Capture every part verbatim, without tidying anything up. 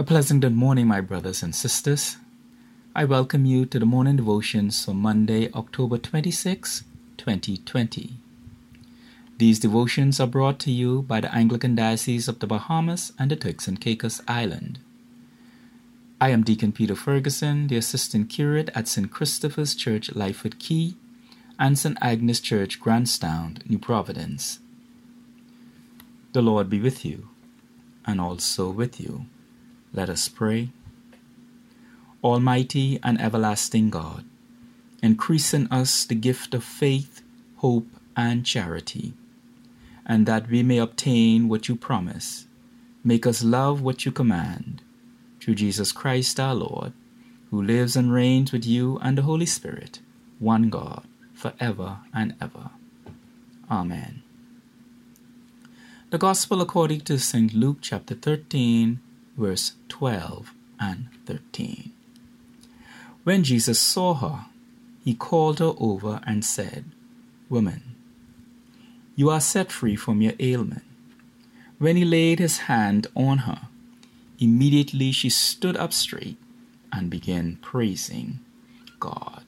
pleasant good morning, my brothers and sisters. I welcome you to the morning devotions for Monday, October twenty-sixth, twenty twenty. These devotions are brought to you by the Anglican Diocese of the Bahamas and the Turks and Caicos Island. I am Deacon Peter Ferguson, the Assistant Curate at Saint Christopher's Church, Lightfoot Key, and Saint Agnes Church, Grandstown, New Providence. The Lord be with you, and also with you. Let us pray. Almighty and everlasting God, increase in us the gift of faith, hope, and charity, and that we may obtain what you promise. Make us love what you command. Through Jesus Christ our Lord, who lives and reigns with you and the Holy Spirit, one God, forever and ever. Amen. The Gospel according to Saint Luke chapter thirteen, verse twelve and thirteen. When Jesus saw her, he called her over and said, "Woman, you are set free from your ailment." When he laid his hand on her, immediately she stood up straight and began praising God.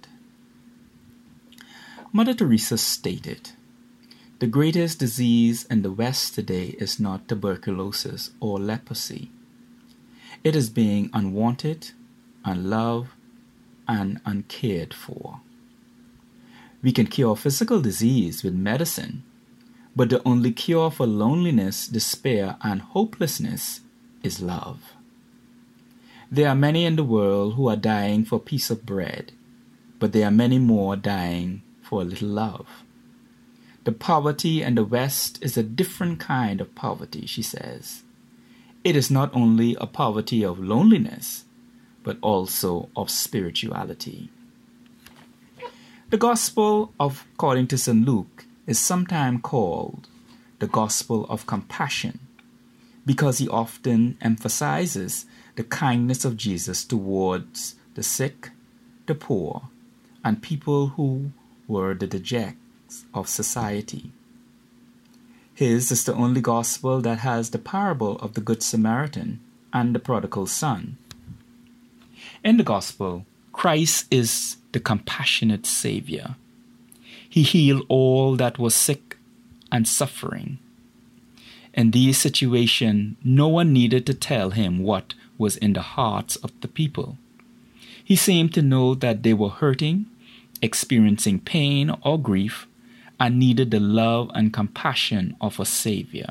Mother Teresa stated, "The greatest disease in the West today is not tuberculosis or leprosy. It is being unwanted, unloved, and uncared for. We can cure physical disease with medicine, but the only cure for loneliness, despair, and hopelessness is love. There are many in the world who are dying for a piece of bread, but there are many more dying for a little love. The poverty in the West is a different kind of poverty," she says. "It is not only a poverty of loneliness, but also of spirituality." The Gospel of according to Saint Luke is sometimes called the Gospel of Compassion, because he often emphasizes the kindness of Jesus towards the sick, the poor, and people who were the dejects of society. His is the only gospel that has the parable of the Good Samaritan and the prodigal son. In the gospel, Christ is the compassionate Savior. He healed all that was sick and suffering. In these situations, no one needed to tell him what was in the hearts of the people. He seemed to know that they were hurting, experiencing pain or grief, and needed the love and compassion of a Savior.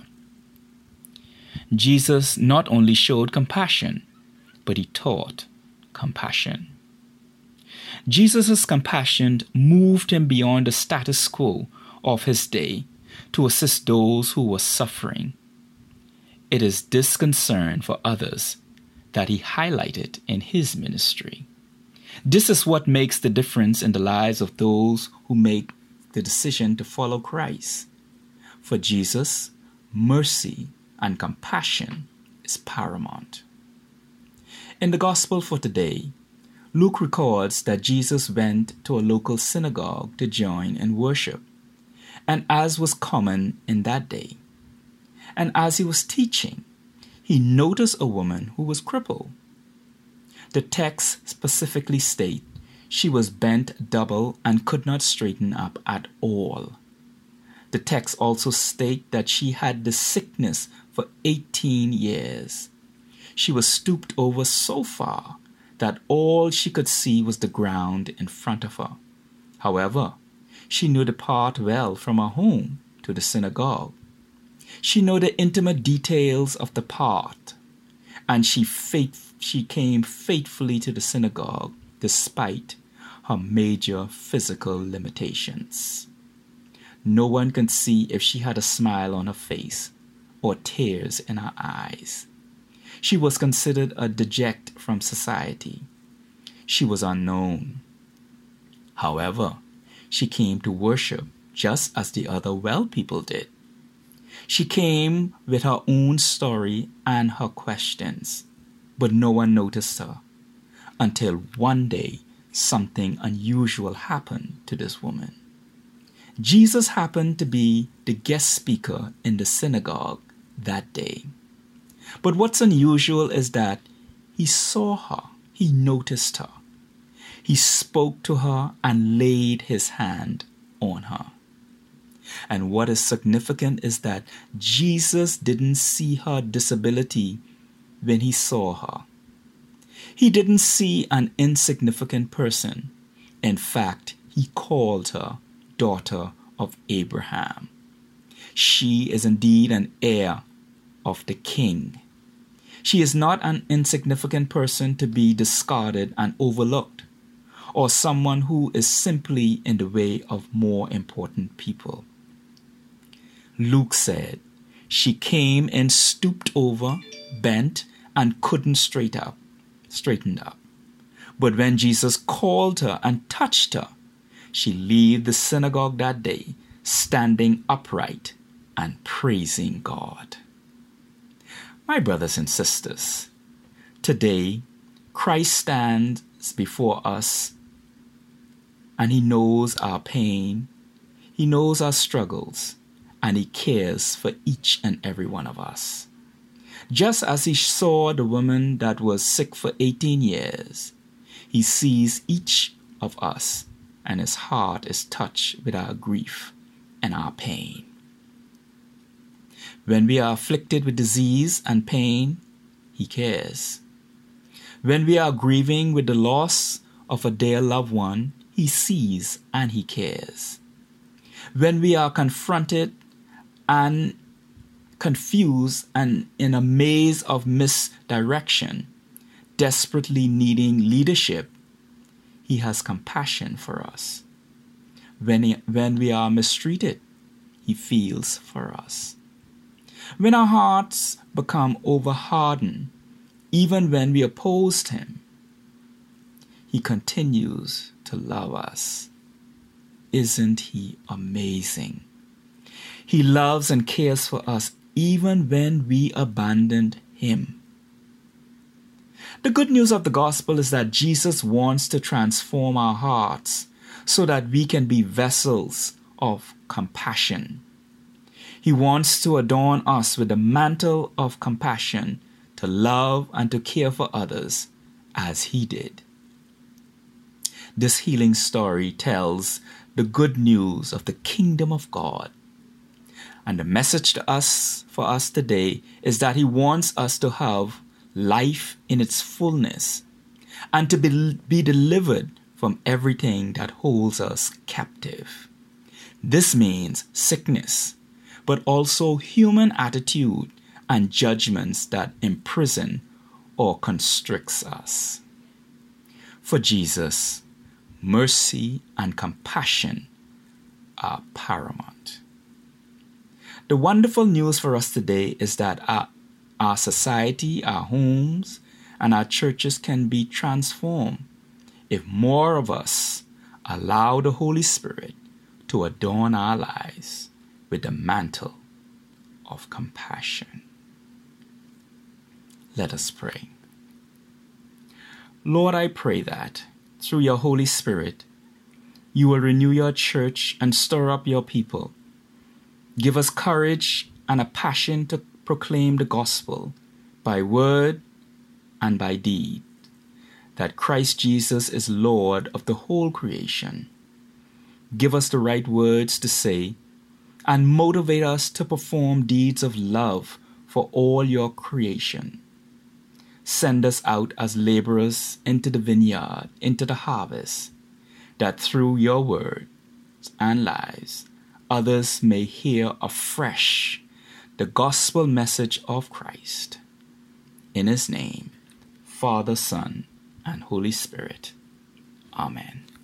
Jesus not only showed compassion, but he taught compassion. Jesus' compassion moved him beyond the status quo of his day to assist those who were suffering. It is this concern for others that he highlighted in his ministry. This is what makes the difference in the lives of those who make the decision to follow Christ. For Jesus, mercy and compassion is paramount. In the Gospel for today, Luke records that Jesus went to a local synagogue to join in worship, and as was common in that day, and as he was teaching, he noticed a woman who was crippled. The text specifically states she was bent double and could not straighten up at all. The text also states that she had the sickness for eighteen years. She was stooped over so far that all she could see was the ground in front of her. However, she knew the path well from her home to the synagogue. She knew the intimate details of the path, and she faith, she came faithfully to the synagogue despite her major physical limitations. No one can see if she had a smile on her face or tears in her eyes. She was considered a deject from society. She was unknown. However, she came to worship just as the other well people did. She came with her own story and her questions, but no one noticed her until one day something unusual happened to this woman. Jesus happened to be the guest speaker in the synagogue that day. But what's unusual is that He saw her. He noticed her. He spoke to her and laid his hand on her. And what is significant is that Jesus didn't see her disability when he saw her. He didn't see an insignificant person. In fact, he called her daughter of Abraham. She is indeed an heir of the King. She is not an insignificant person to be discarded and overlooked, or someone who is simply in the way of more important people. Luke said, she came and stooped over, bent, and couldn't straight up, straighten up. But when Jesus called her and touched her, she left the synagogue that day, standing upright and praising God. My brothers and sisters, today Christ stands before us and he knows our pain, he knows our struggles, and he cares for each and every one of us. Just as he saw the woman that was sick for eighteen years, he sees each of us, and his heart is touched with our grief and our pain. When we are afflicted with disease and pain, he cares. When we are grieving with the loss of a dear loved one, he sees and he cares. When we are confronted and confused and in a maze of misdirection, desperately needing leadership, he has compassion for us. When, he, when we are mistreated, he feels for us. When our hearts become over-hardened, even when we opposed him, he continues to love us. Isn't he amazing? He loves and cares for us even when we abandoned him. The good news of the gospel is that Jesus wants to transform our hearts so that we can be vessels of compassion. He wants to adorn us with the mantle of compassion to love and to care for others as he did. This healing story tells the good news of the kingdom of God. And the message to us, for us today, is that he wants us to have life in its fullness and to be, be delivered from everything that holds us captive. This means sickness, but also human attitude and judgments that imprison or constricts us. For Jesus, mercy and compassion are paramount. The wonderful news for us today is that our, our society, our homes, and our churches can be transformed if more of us allow the Holy Spirit to adorn our lives with the mantle of compassion. Let us pray. Lord, I pray that through your Holy Spirit, you will renew your church and stir up your people. Give us courage and a passion to proclaim the gospel by word and by deed, that Christ Jesus is Lord of the whole creation. Give us the right words to say and motivate us to perform deeds of love for all your creation. Send us out as laborers into the vineyard, into the harvest, that through your words and lives, others may hear afresh the gospel message of Christ. In his name, Father, Son, and Holy Spirit. Amen.